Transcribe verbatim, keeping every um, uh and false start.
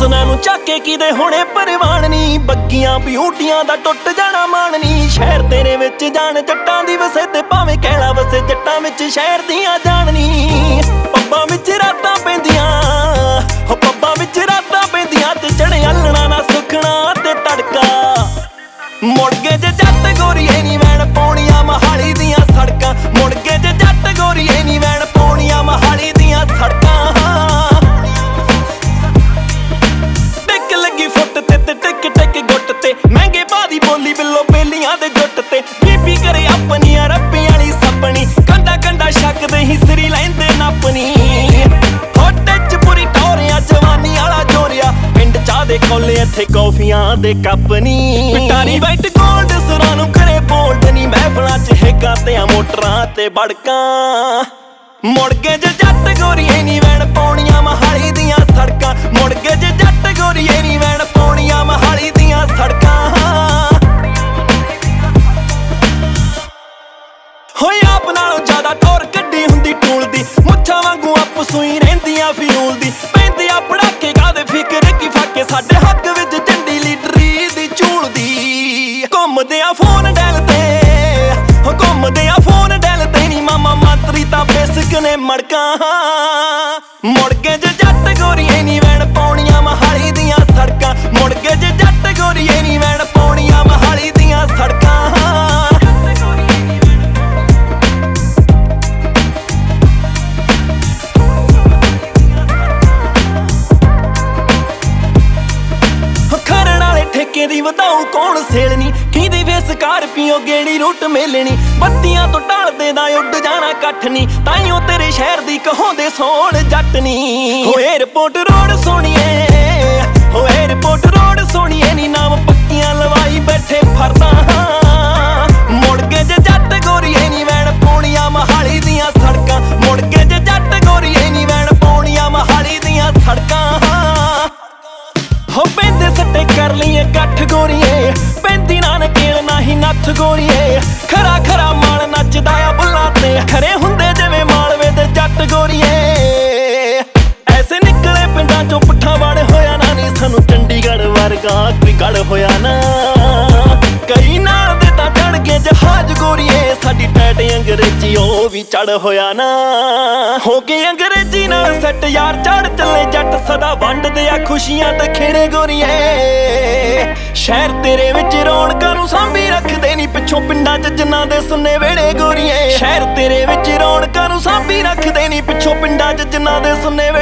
ਹੁਸਨਾਂ ਨੂੰ ਚਾਕੇ ਕਿਦੇ ਹੋਣੇ ਪਰਵਾਨ ਨੀ। ਬੱਗੀਆਂ ਬਿਊਟੀਆਂ ਦਾ ਟੁੱਟ ਜਾਣਾ ਮਾਣ ਨੀ। ਸ਼ਹਿਰ ਤੇਰੇ ਵਿੱਚ ਜਾਣ ਜੱਟਾਂ ਦੀ ਵਸੇ ਤੇ ਭਾਵੇਂ ਕਹਿਣਾ ਵਸੇ ਜੱਟਾਂ ਵਿੱਚ ਸ਼ਹਿਰ ਦੀਆਂ ਜਾਣ ਨੀ। ਪੱਬਾਂ ਵਿੱਚ ਰਾਤਾਂ ਪੈਂਦੀਆਂ ਹੋ ਪੱਬਾਂ ਵਿੱਚ ਰਾਤਾਂ ਪੈਂਦੀਆਂ ਤੇ ਚੜੇ ਆਲਣਾ ਨਾ ਸੁਖਣਾ ਤੇ ਤੜਕਾ। ਮੁੜ ਕੇ ਜੇ ਜੱਟ ਗੋਰੀਏ ਨੀ ਵੈਣ ਪਾਉਣੀਆਂ ਮਹਾਲੀ ਦੀਆਂ ਸੜਕਾਂ। ਮੁੜ ਕੇ ਜੇ ਜੱਟ ਗੋਰੀਏ ਨੀ ਵੈਣ ਪਾਉਣੀਆਂ ਮਹਾਲੀ ਦੀਆਂ ਸੜਕਾਂ। ਟਿਕ ਲੱਗੀ ਫੁੱਟ ਤੇ ਤੇ ਟਿਕ ਟਿਕ ਗੁੱਟ ਤੇ ਮਹਿੰਗੇ ਭਾਅ ਦੀ ਬੋਲੀ ਬਿੱਲੋ ਬੇਲੀਆਂ ਦੇ ਜੁੱਟ ਤੇ। ਬੀਬੀ ਕਰੇ ਆਪਣੀਆਂ ਰੱਬੀ ਵਾਲੀ ਸੱਪਣੀ ਕੰਡਾ ਕੰਡਾ ਛੱਕਦੇ ਹੀ ਸਰੀ ਲੈਂਦੇ ਨੱਪਣੀ। ਹੋਟੇ ਚ ਪੂਰੀ ਟੌਰਿਆ ਜਵਾਨੀ ਵਾਲਾ ਜੋਰਿਆ ਪਿੰਡ ਚਾਹ ਦੇ ਕੋਲੇ ਇੱਥੇ ਕੌਫੀਆਂ ਦੇ ਕੱਪ ਨੀ। ਪਿਟਾਰੀ ਵਾਈਟ ਗੋਲਡ ਸੁਰਾਂ ਨੂੰ ਕਰੇ ਬੋਲਡ ਨੀ। ਮਹਿਫਲਾਂ ਚ ਹੇਕਾਂ ਤੇ ਆ ਮੋਟਰਾਂ ਤੇ ਬੜਕਾਂ। ਮੁੜ ਕੇ ਜੇ ਜੱਟ ਗੋਰੀਏ ਨੀ ਵੈਣ ਪਾਉਣੀਆਂ ਮਹਾਲੀ ਦੀਆਂ ਸੜਕਾਂ। ਮੁੜ ਕੇ ਜੇ ਜੱਟ ਗੋਰੀਏ ਨੀ ਵੈਣ ਪਾਉਣੀਆਂ ਮਹਾਲੀ ਦੀਆਂ ਸੜਕਾਂ। ਹੋਏ ਆਪ ਨਾਲੋਂ ਜ਼ਿਆਦਾ ਟੌਰ ਕੱਢੀ ਹੁੰਦੀ ਟੂਲ ਦੀ। ਮੁੱਛਾਂ ਵਾਂਗੂ ਆਪ ਸੂਈ ਰਹਿੰਦੀਆਂ ਫਿਊਲ ਦੀ। ਪੈਂਦੇ ਆ ਪੜਾਕੇ ਕਾਹਦੇ ਫਿਕਰ ਕੀ ਫਾਕੇ ਸਾਡੇ ਹੱਕ ਵਿੱਚ ਝੰਡੀ ਲੀਡਰੀ ਦੀ ਝੂਲ ਦੀ। ਘੁੰਮਦੇ ਆ ਫੋਨ ਡੈਲ ਤੇ ਹੋ ਘੁੰਮਦੇ ਆ ਫੋਨ ਡੈਲ ਤੇ ਨੀ ਮਾਮਾ ਮਾਤਰੀ ਤਾਂ ਬੇਸਿਕ ਨੇ ਮੜਕਾਂ। ਮੁੜ ਕੇ ਜੇ ਜੱਟ ਗੋਰੀਏ ਨੀ ਵੈਣ ਪਾਉਣੀਆਂ ਮਹਾਲੀ ਦੀਆਂ ਸੜਕਾਂ। ਮੁੜ ਕੇ ਜੇ ਜੱਟ ਗੋਰੀਏ ਨੀ ਵੈਣ ਪਾਉਣੀਆਂ ਮਹਾਲੀ ਦੀਆਂ ਸੜਕਾਂ। ਠੇਕੇ ਦੀ ਵਧਾਉ ਕੌਣ ਸੇਲਣੀ ਕਿਹਦੀ ਵੇ ਸਕਾਰਪੀਓ ਗੇੜੀ ਰੂਟ ਮੇਲਣੀ। ਬੱਤੀਆਂ ਤੋਂ ਢਲਦੇ ਦਾ ਉੱਡ ਜਾਣਾ ਕੱਠ ਨੀ ਤਾਈਓ ਤੇਰੇ ਸ਼ਹਿਰ ਦੀ ਕਹਾਉਂਦੇ ਸੋਹਣ ਜੱਟ ਨੀ। ਹੋ ਏਅਰਪੋਰਟ ਰੋਡ ਸੋਹਣੀਏ ਹੋ ਏਅਰਪੋਰਟ ਰੋਡ ਸੋਹਣੀਏ ਨੀ ਨਾਮ ਪੱਕੀਆਂ ਲਵਾਈ ਬੈਠੇ ਫਰਦਾ। ਮੁੜ ਕੇ ਜੇ ਜੱਟ ਗੋਰੀਏ ਨੀ ਵੈਣ ਪਾਉਣੀਆਂ ਮਹਾਲੀ ਦੀਆਂ ਸੜਕਾਂ। ਮੁੜ ਕੇ ਜੇ ਜੱਟ ਗੋਰੀਏ ਨੀ ਵੈਣ ਪਾਉਣੀਆਂ ਮਹਾਲੀ ਦੀਆਂ ਸੜਕਾਂ। ਹੋ ਪੈਂਦੇ ਸੱਟੇ ਕਰ ਲਈਏ ਗੱਠ ਗੋਰੀਏ ਪੈਂਦੀ ਨਾ ਨਕੇਲ ਨਾ ਹੀ ਨੱਥ ਗੋਰੀਏ। ਖਰਾ ਖਰਾ ਮਾਲ ਨੱਚਦਾ ਆ ਬੁੱਲਾਂ ਤੇ ਖਰੇ ਹੁੰਦੇ ਜਿਵੇਂ ਮਾਲਵੇ ਦੇ ਜੱਟ ਗੋਰੀਏ। ਐਸੇ ਨਿਕਲੇ ਪਿੰਡਾਂ ਚੋਂ ਪੁੱਠਾ ਵੜ ਹੋਇਆ ਨਾ ਨੀ ਸਾਨੂੰ ਚੰਡੀਗੜ੍ਹ ਵਰਗਾ ਕੋਈ ਗੜ ਹੋਇਆ ਨਾ। ਕਈ ਨਾਲ ਦੇ ਤਾਂ ਚੜ ਗਏ ਜਹਾਜ਼ ਗੋਰੀਏ ਸਾਡੀ ਟੈਟ ਅੰਗਰੇਜ਼ੀ ਉਹ ਵੀ ਚੜ ਹੋਇਆ ਨਾ। ਹੋ ਕੇ ਅੰਗਰੇਜ਼ੀ ਨਾਲ ਸੈੱਟ ਯਾਰ ਚੜ ਚੱਲੇ ਜੱਟ ਸਦਾ ਵੰਡਦੇ ਆ ਖੁਸ਼ੀਆਂ ਤੇ ਖੇੜੇ ਗੋਰੀਏ। ਸ਼ਹਿਰ ਤੇਰੇ ਵਿੱਚ ਰੌਣਕਾਂ ਨੂੰ ਸਾਂਭੀ ਰੱਖਦੇ ਨੀ ਪਿੱਛੋਂ ਪਿੰਡਾਂ ਚ ਜਿਨ੍ਹਾਂ ਦੇ ਸੁੰਨੇ ਵੇੜੇ ਗੋਰੀਏ। ਸ਼ਹਿਰ ਤੇਰੇ ਵਿੱਚ ਰੌਣਕਾਂ ਨੂੰ ਸਾਂਭੀ ਰੱਖਦੇ ਨੀ ਪਿੱਛੋਂ ਪਿੰਡਾਂ ਚ ਜਿਨ੍ਹਾਂ ਦੇ ਸੁੰਨੇ